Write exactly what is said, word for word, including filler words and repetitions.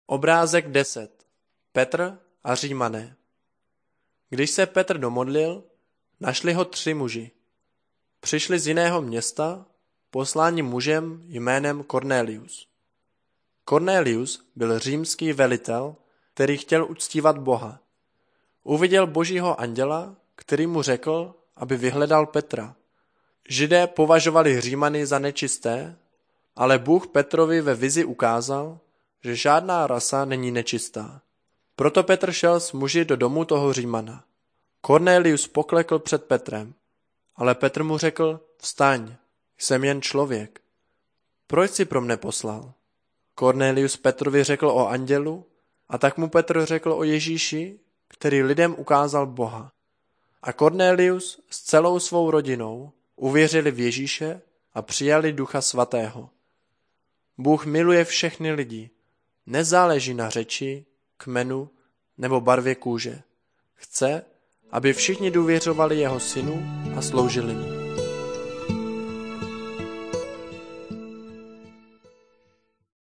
Obrázek deset. Petr a Římané. Když se Petr domodlil, našli ho tři muži. Přišli z jiného města, posláni mužem jménem Cornelius. Cornelius byl římský velitel, který chtěl uctívat Boha. Uviděl božího anděla, který mu řekl, aby vyhledal Petra. Židé považovali Římany za nečisté, ale Bůh Petrovi ve vizi ukázal, že žádná rasa není nečistá. Proto Petr šel s muži do domu toho Římana. Cornelius poklekl před Petrem, ale Petr mu řekl, vstaň, jsem jen člověk. Proč jsi pro mne poslal? Cornelius Petrovi řekl o andělu a tak mu Petr řekl o Ježíši, který lidem ukázal Boha. A Cornelius s celou svou rodinou uvěřili v Ježíše a přijali Ducha Svatého. Bůh miluje všechny lidi, nezáleží na řeči, kmenu nebo barvě kůže. Chce, aby všichni důvěřovali jeho synu a sloužili mu.